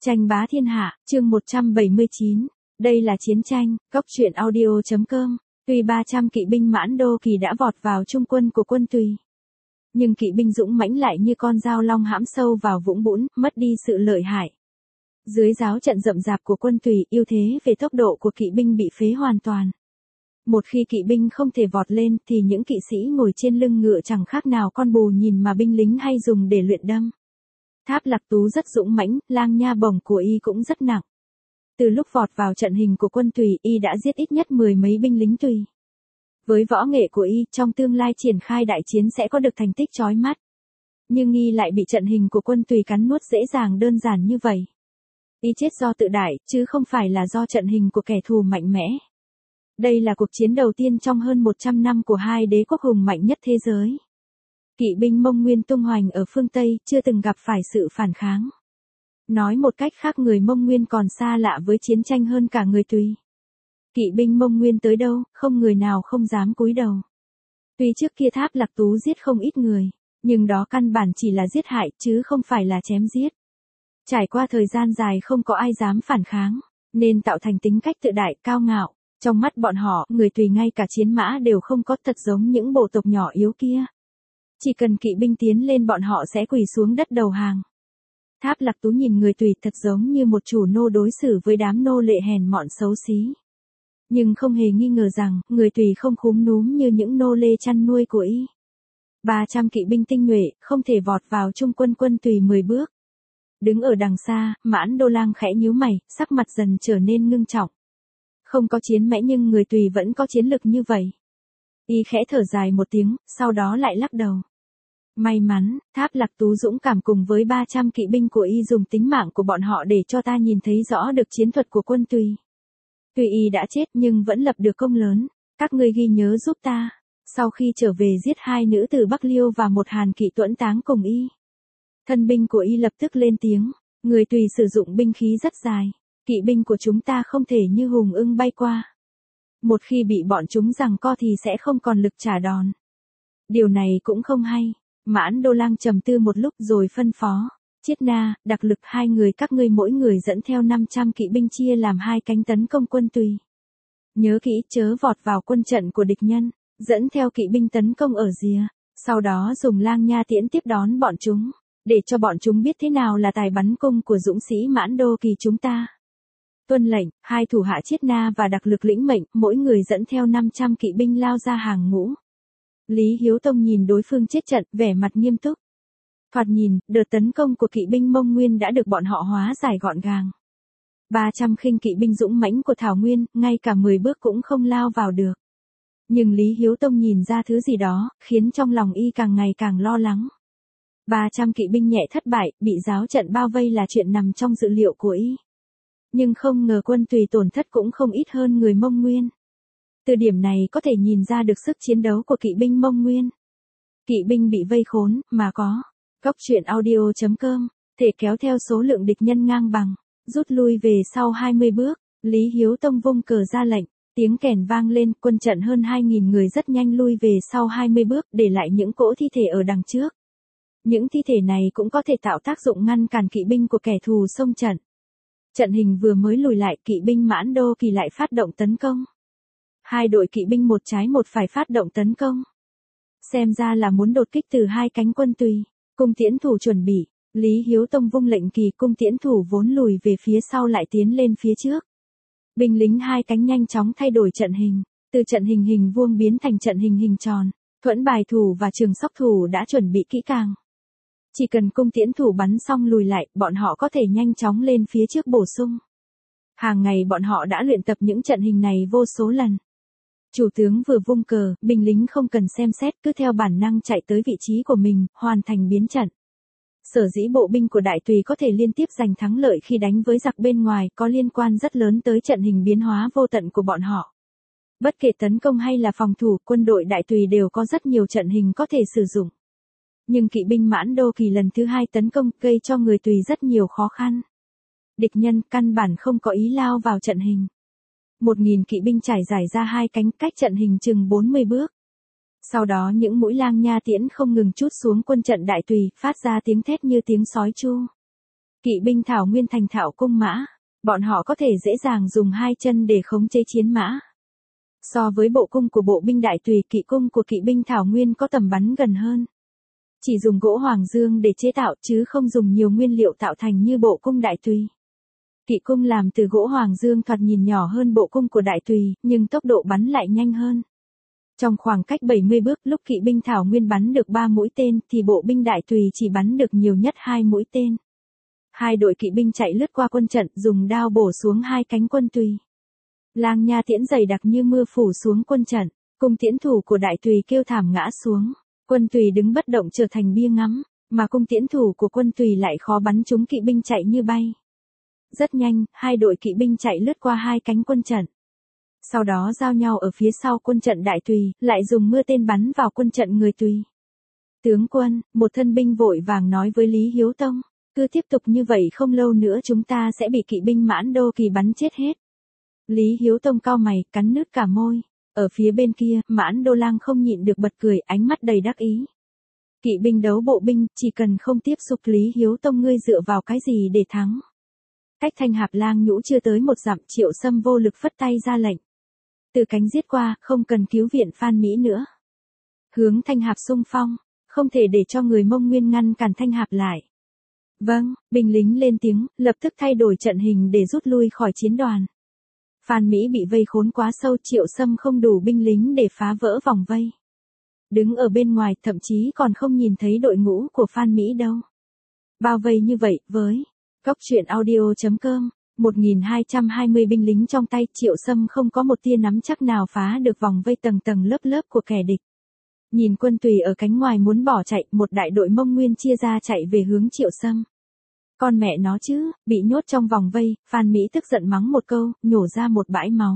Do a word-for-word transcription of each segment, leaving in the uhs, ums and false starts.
Tranh bá thiên hạ, chương một trăm bảy mươi chín. Đây là chiến tranh, góc truyện audio.com. Tuy ba trăm kỵ binh Mãn Đô Kỳ đã vọt vào trung quân của quân Tùy, nhưng kỵ binh dũng mãnh lại như con dao long hãm sâu vào vũng bùn, mất đi sự lợi hại. Dưới giáo trận rậm rạp của quân Tùy, ưu thế về tốc độ của kỵ binh bị phế hoàn toàn. Một khi kỵ binh không thể vọt lên thì những kỵ sĩ ngồi trên lưng ngựa chẳng khác nào con bù nhìn mà binh lính hay dùng để luyện đâm. Tháp Lạc Tú rất dũng mãnh, lang nha bổng của y cũng rất nặng. Từ lúc vọt vào trận hình của quân Tùy, y đã giết ít nhất mười mấy binh lính Tùy. Với võ nghệ của y, trong tương lai triển khai đại chiến sẽ có được thành tích chói mắt. Nhưng y lại bị trận hình của quân Tùy cắn nuốt dễ dàng đơn giản như vậy. Y chết do tự đại, chứ không phải là do trận hình của kẻ thù mạnh mẽ. Đây là cuộc chiến đầu tiên trong hơn một trăm năm của hai đế quốc hùng mạnh nhất thế giới. Kỵ binh Mông Nguyên tung hoành ở phương Tây, chưa từng gặp phải sự phản kháng. Nói một cách khác, người Mông Nguyên còn xa lạ với chiến tranh hơn cả người Tùy. Kỵ binh Mông Nguyên tới đâu, không người nào không dám cúi đầu. Tuy trước kia Tháp Lạc Tú giết không ít người, nhưng đó căn bản chỉ là giết hại, chứ không phải là chém giết. Trải qua thời gian dài không có ai dám phản kháng, nên tạo thành tính cách tự đại, cao ngạo. Trong mắt bọn họ, người Tùy ngay cả chiến mã đều không có, thật giống những bộ tộc nhỏ yếu kia. Chỉ cần kỵ binh tiến lên bọn họ sẽ quỳ xuống đất đầu hàng. Tháp Lạc Tú nhìn người Tùy thật giống như một chủ nô đối xử với đám nô lệ hèn mọn xấu xí. Nhưng không hề nghi ngờ rằng, người Tùy không khúm núm như những nô lê chăn nuôi của y. ba trăm kỵ binh tinh nhuệ, không thể vọt vào trung quân quân Tùy mười bước. Đứng ở đằng xa, Mãn Đô Lang khẽ nhíu mày, sắc mặt dần trở nên ngưng trọng. Không có chiến mẽ nhưng người Tùy vẫn có chiến lực như vậy. Y khẽ thở dài một tiếng, sau đó lại lắc đầu. May mắn, Tháp Lạc Tú dũng cảm cùng với ba trăm kỵ binh của y dùng tính mạng của bọn họ để cho ta nhìn thấy rõ được chiến thuật của quân Tùy. Tuy y đã chết nhưng vẫn lập được công lớn, các ngươi ghi nhớ giúp ta. Sau khi trở về giết hai nữ từ Bắc Liêu và một Hàn kỵ tuẫn táng cùng y. Thân binh của y lập tức lên tiếng, người Tùy sử dụng binh khí rất dài, kỵ binh của chúng ta không thể như hùng ưng bay qua. Một khi bị bọn chúng giằng co thì sẽ không còn lực trả đòn. Điều này cũng không hay. Mãn Đô Lang trầm tư một lúc rồi phân phó. Chiết Na, đặc lực hai người các ngươi mỗi người dẫn theo năm trăm kỵ binh chia làm hai cánh tấn công quân Tùy. Nhớ kỹ chớ vọt vào quân trận của địch nhân, dẫn theo kỵ binh tấn công ở rìa. Sau đó dùng lang nha tiễn tiếp đón bọn chúng, để cho bọn chúng biết thế nào là tài bắn cung của dũng sĩ Mãn Đô Kỳ chúng ta. Tuân lệnh, hai thủ hạ Chiết Na và đặc lực lĩnh mệnh, mỗi người dẫn theo năm trăm kỵ binh lao ra hàng ngũ. Lý Hiếu Tông nhìn đối phương chết trận, vẻ mặt nghiêm túc. Thoạt nhìn, đợt tấn công của kỵ binh Mông Nguyên đã được bọn họ hóa giải gọn gàng. ba trăm khinh kỵ binh dũng mãnh của Thảo Nguyên, ngay cả mười bước cũng không lao vào được. Nhưng Lý Hiếu Tông nhìn ra thứ gì đó, khiến trong lòng y càng ngày càng lo lắng. ba trăm kỵ binh nhẹ thất bại, bị giáo trận bao vây là chuyện nằm trong dự liệu của y. Nhưng không ngờ quân Tùy tổn thất cũng không ít hơn người Mông Nguyên. Từ điểm này có thể nhìn ra được sức chiến đấu của kỵ binh Mông Nguyên. Kỵ binh bị vây khốn, mà có. Góc truyện audio.com, thể kéo theo số lượng địch nhân ngang bằng, rút lui về sau hai mươi bước, Lý Hiếu Tông vung cờ ra lệnh, tiếng kèn vang lên, quân trận hơn hai nghìn người rất nhanh lui về sau hai mươi bước, để lại những cỗ thi thể ở đằng trước. Những thi thể này cũng có thể tạo tác dụng ngăn cản kỵ binh của kẻ thù xông trận. Trận hình vừa mới lùi lại, kỵ binh Mãn Đô Kỳ lại phát động tấn công. Hai đội kỵ binh một trái một phải phát động tấn công. Xem ra là muốn đột kích từ hai cánh quân Tùy. Cung tiễn thủ chuẩn bị, Lý Hiếu Tông vung lệnh kỳ, cung tiễn thủ vốn lùi về phía sau lại tiến lên phía trước. Binh lính hai cánh nhanh chóng thay đổi trận hình, từ trận hình hình vuông biến thành trận hình hình tròn. Thuẫn bài thủ và trường sóc thủ đã chuẩn bị kỹ càng. Chỉ cần cung tiễn thủ bắn xong lùi lại, bọn họ có thể nhanh chóng lên phía trước bổ sung. Hàng ngày bọn họ đã luyện tập những trận hình này vô số lần. Chủ tướng vừa vung cờ, binh lính không cần xem xét, cứ theo bản năng chạy tới vị trí của mình, hoàn thành biến trận. Sở dĩ bộ binh của Đại Tùy có thể liên tiếp giành thắng lợi khi đánh với giặc bên ngoài, có liên quan rất lớn tới trận hình biến hóa vô tận của bọn họ. Bất kể tấn công hay là phòng thủ, quân đội Đại Tùy đều có rất nhiều trận hình có thể sử dụng. Nhưng kỵ binh Mãn Đô Kỳ lần thứ hai tấn công, gây cho người Tùy rất nhiều khó khăn. Địch nhân căn bản không có ý lao vào trận hình. Một nghìn kỵ binh trải dài ra hai cánh, cách trận hình chừng bốn mươi bước. Sau đó những mũi lang nha tiễn không ngừng trút xuống quân trận Đại Tùy, phát ra tiếng thét như tiếng sói chu. Kỵ binh Thảo Nguyên thành thạo cung mã, bọn họ có thể dễ dàng dùng hai chân để khống chế chiến mã. So với bộ cung của bộ binh đại tùy, kỵ cung của kỵ binh Thảo Nguyên có tầm bắn gần hơn. Chỉ dùng gỗ hoàng dương để chế tạo chứ không dùng nhiều nguyên liệu tạo thành như bộ cung đại tùy. Kỵ cung làm từ gỗ hoàng dương thoạt nhìn nhỏ hơn bộ cung của đại tùy, nhưng tốc độ bắn lại nhanh hơn. Trong khoảng cách bảy mươi bước, lúc kỵ binh Thảo Nguyên bắn được ba mũi tên thì bộ binh đại tùy chỉ bắn được nhiều nhất hai mũi tên. Hai đội kỵ binh chạy lướt qua quân trận, dùng đao bổ xuống hai cánh quân tùy. Lang nha tiễn dày đặc như mưa phủ xuống quân trận, cung tiễn thủ của đại tùy kêu thảm ngã xuống. Quân tùy đứng bất động trở thành bia ngắm, mà cung tiễn thủ của quân tùy lại khó bắn trúng kỵ binh chạy như bay. Rất nhanh, hai đội kỵ binh chạy lướt qua hai cánh quân trận. Sau đó giao nhau ở phía sau quân trận đại tùy, lại dùng mưa tên bắn vào quân trận người tùy. Tướng quân, một thân binh vội vàng nói với Lý Hiếu Tông, cứ tiếp tục như vậy không lâu nữa chúng ta sẽ bị kỵ binh Mãn Đô Kỳ bắn chết hết. Lý Hiếu Tông cau mày, cắn nứt cả môi. Ở phía bên kia, Mãn Đô Lang không nhịn được bật cười, ánh mắt đầy đắc ý. Kỵ binh đấu bộ binh, chỉ cần không tiếp xúc Lý Hiếu Tông ngươi dựa vào cái gì để thắng. Cách Thanh Hạp Lang Nhũ chưa tới một dặm, Triệu Sâm vô lực phất tay ra lệnh. Từ cánh giết qua, không cần cứu viện Phan Mỹ nữa. Hướng Thanh Hạp xung phong, không thể để cho người Mông Nguyên ngăn cản Thanh Hạp lại. Vâng, binh lính lên tiếng, lập tức thay đổi trận hình để rút lui khỏi chiến đoàn. Phan Mỹ bị vây khốn quá sâu, Triệu Sâm không đủ binh lính để phá vỡ vòng vây. Đứng ở bên ngoài, thậm chí còn không nhìn thấy đội ngũ của Phan Mỹ đâu. Bao vây như vậy, với Cóc truyện audio chấm com, một nghìn hai trăm hai mươi binh lính trong tay, Triệu Sâm không có một tia nắm chắc nào phá được vòng vây tầng tầng lớp lớp của kẻ địch. Nhìn quân tùy ở cánh ngoài muốn bỏ chạy, một đại đội Mông Nguyên chia ra chạy về hướng Triệu Sâm. Con mẹ nó chứ, bị nhốt trong vòng vây, Phan Mỹ tức giận mắng một câu, nhổ ra một bãi máu.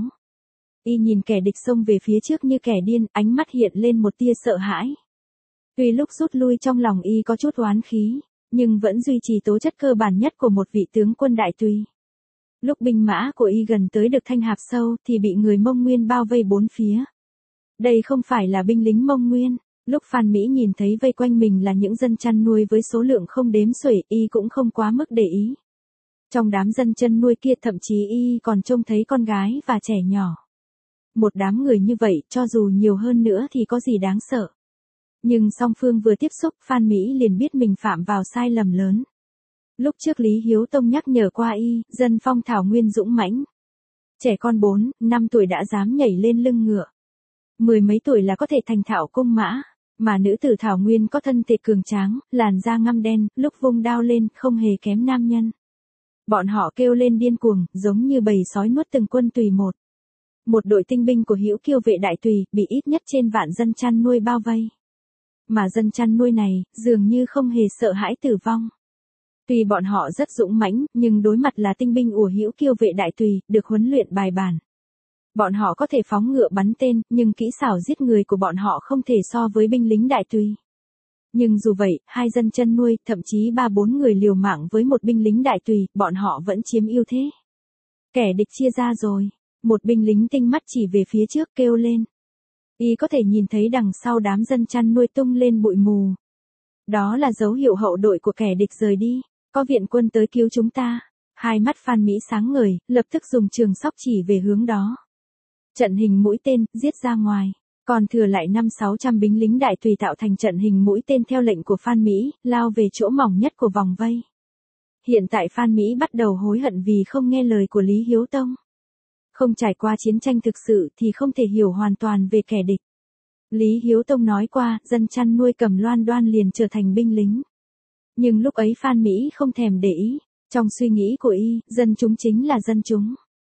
Y nhìn kẻ địch xông về phía trước như kẻ điên, ánh mắt hiện lên một tia sợ hãi. Tuy lúc rút lui trong lòng Y có chút oán khí, nhưng vẫn duy trì tố chất cơ bản nhất của một vị tướng quân đại tùy. Lúc binh mã của Y gần tới được Thanh Hạp sâu thì bị người Mông Nguyên bao vây bốn phía. Đây không phải là binh lính Mông Nguyên. Lúc Phan Mỹ nhìn thấy vây quanh mình là những dân chăn nuôi với số lượng không đếm xuể, Y cũng không quá mức để ý. Trong đám dân chăn nuôi kia thậm chí Y còn trông thấy con gái và trẻ nhỏ. Một đám người như vậy, cho dù nhiều hơn nữa thì có gì đáng sợ. Nhưng song phương vừa tiếp xúc, Phan Mỹ liền biết mình phạm vào sai lầm lớn. Lúc trước Lý Hiếu Tông nhắc nhở qua Y, dân phong Thảo Nguyên dũng mãnh. Trẻ con bốn, năm tuổi đã dám nhảy lên lưng ngựa. Mười mấy tuổi là có thể thành thạo cung mã. Mà nữ tử Thảo Nguyên có thân thể cường tráng, làn da ngăm đen, lúc vung đao lên, không hề kém nam nhân. Bọn họ kêu lên điên cuồng, giống như bầy sói nuốt từng quân tùy một. Một đội tinh binh của Hữu Kiêu vệ đại tùy, bị ít nhất trên vạn dân chăn nuôi bao vây. Mà dân chăn nuôi này, dường như không hề sợ hãi tử vong. Tuy bọn họ rất dũng mãnh, nhưng đối mặt là tinh binh của Hữu Kiêu vệ đại tùy, được huấn luyện bài bản. Bọn họ có thể phóng ngựa bắn tên, nhưng kỹ xảo giết người của bọn họ không thể so với binh lính đại tùy. Nhưng dù vậy, hai dân chân nuôi, thậm chí ba bốn người liều mạng với một binh lính đại tùy, bọn họ vẫn chiếm ưu thế. Kẻ địch chia ra rồi. Một binh lính tinh mắt chỉ về phía trước kêu lên. Y có thể nhìn thấy đằng sau đám dân chăn nuôi tung lên bụi mù. Đó là dấu hiệu hậu đội của kẻ địch rời đi. Có viện quân tới cứu chúng ta. Hai mắt Phan Mỹ sáng ngời, lập tức dùng trường sóc chỉ về hướng đó. Trận hình mũi tên, giết ra ngoài. Còn thừa lại năm sáu trăm binh lính đại tùy tạo thành trận hình mũi tên theo lệnh của Phan Mỹ, lao về chỗ mỏng nhất của vòng vây. Hiện tại Phan Mỹ bắt đầu hối hận vì không nghe lời của Lý Hiếu Tông. Không trải qua chiến tranh thực sự thì không thể hiểu hoàn toàn về kẻ địch. Lý Hiếu Tông nói qua, dân chăn nuôi cầm loan đoan liền trở thành binh lính. Nhưng lúc ấy Phan Mỹ không thèm để ý. Trong suy nghĩ của y, dân chúng chính là dân chúng.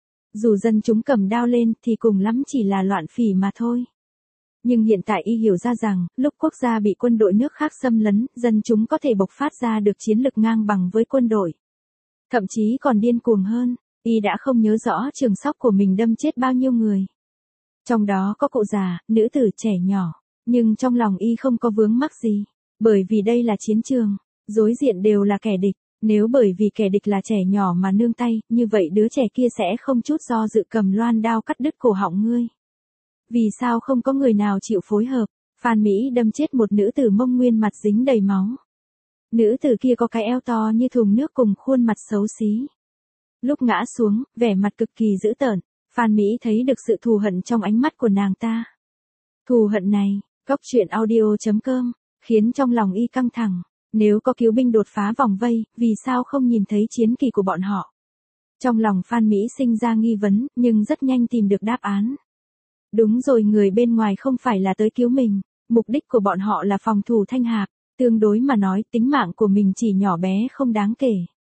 Dù dân chúng cầm đao lên thì cùng lắm chỉ là loạn phỉ mà thôi. Nhưng hiện tại y hiểu ra rằng, lúc quốc gia bị quân đội nước khác xâm lấn, dân chúng có thể bộc phát ra được chiến lực ngang bằng với quân đội. Thậm chí còn điên cuồng hơn, y đã không nhớ rõ trường sóc của mình đâm chết bao nhiêu người. Trong đó có cụ già, nữ tử, trẻ nhỏ, nhưng trong lòng y không có vướng mắc gì, bởi vì đây là chiến trường, đối diện đều là kẻ địch. Nếu bởi vì kẻ địch là trẻ nhỏ mà nương tay, như vậy đứa trẻ kia sẽ không chút do dự cầm loan đao cắt đứt cổ họng ngươi. Vì sao không có người nào chịu phối hợp? Phan Mỹ đâm chết một nữ tử Mông Nguyên mặt dính đầy máu. Nữ tử kia có cái eo to như thùng nước cùng khuôn mặt xấu xí. Lúc ngã xuống, vẻ mặt cực kỳ dữ tợn, Phan Mỹ thấy được sự thù hận trong ánh mắt của nàng ta. Thù hận này, Góc truyện audio chấm com, khiến trong lòng y căng thẳng. Nếu có cứu binh đột phá vòng vây, vì sao không nhìn thấy chiến kỳ của bọn họ? Trong lòng Phan Mỹ sinh ra nghi vấn, nhưng rất nhanh tìm được đáp án. Đúng rồi, người bên ngoài không phải là tới cứu mình, mục đích của bọn họ là phòng thủ Thanh Hạp, tương đối mà nói tính mạng của mình chỉ nhỏ bé không đáng kể.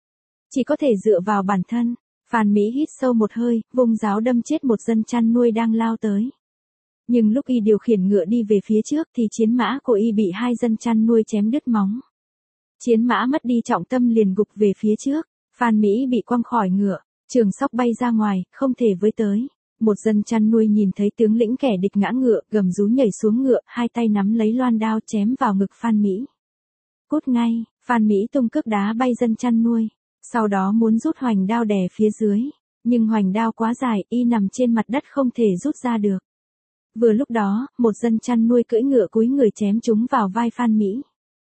Chỉ có thể dựa vào bản thân. Phan Mỹ hít sâu một hơi, vung giáo đâm chết một dân chăn nuôi đang lao tới. Nhưng lúc y điều khiển ngựa đi về phía trước thì chiến mã của y bị hai dân chăn nuôi chém đứt móng. Chiến mã mất đi trọng tâm liền gục về phía trước, Phan Mỹ bị quăng khỏi ngựa, trường sóc bay ra ngoài, không thể với tới. Một dân chăn nuôi nhìn thấy tướng lĩnh kẻ địch ngã ngựa, gầm rú nhảy xuống ngựa, hai tay nắm lấy loan đao chém vào ngực Phan Mỹ. Cút ngay, Phan Mỹ tung cước đá bay dân chăn nuôi, sau đó muốn rút hoành đao đè phía dưới, nhưng hoành đao quá dài, y nằm trên mặt đất không thể rút ra được. Vừa lúc đó, một dân chăn nuôi cưỡi ngựa cúi người chém trúng vào vai Phan Mỹ.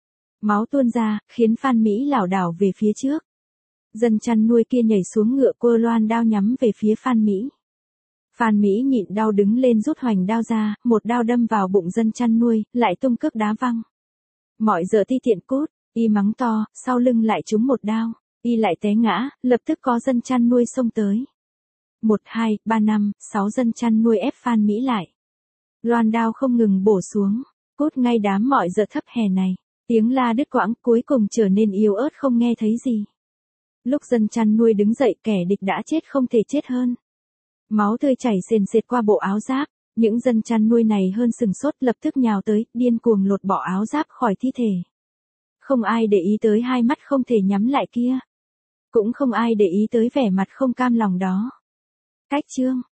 Máu tuôn ra, khiến Phan Mỹ lảo đảo về phía trước. Dân chăn nuôi kia nhảy xuống ngựa, quơ loan đao nhắm về phía Phan Mỹ. Phan Mỹ nhịn đau đứng lên rút hoành đao ra, một đao đâm vào bụng dân chăn nuôi, lại tung cước đá văng. Mọi giờ ti tiện cút, y mắng to, sau lưng lại trúng một đao, y lại té ngã, lập tức có dân chăn nuôi xông tới. Một, hai, ba, năm, sáu dân chăn nuôi ép Phan Mỹ lại. Loan đao không ngừng bổ xuống, cút ngay đám mọi giờ thấp hè này. Tiếng la đứt quãng, cuối cùng trở nên yếu ớt không nghe thấy gì. Lúc dân chăn nuôi đứng dậy, kẻ địch đã chết không thể chết hơn. Máu tươi chảy sền sệt qua bộ áo giáp, những dân chăn nuôi này hơn sừng sốt lập tức nhào tới, điên cuồng lột bỏ áo giáp khỏi thi thể. Không ai để ý tới hai mắt không thể nhắm lại kia. Cũng không ai để ý tới vẻ mặt không cam lòng đó. Cách chương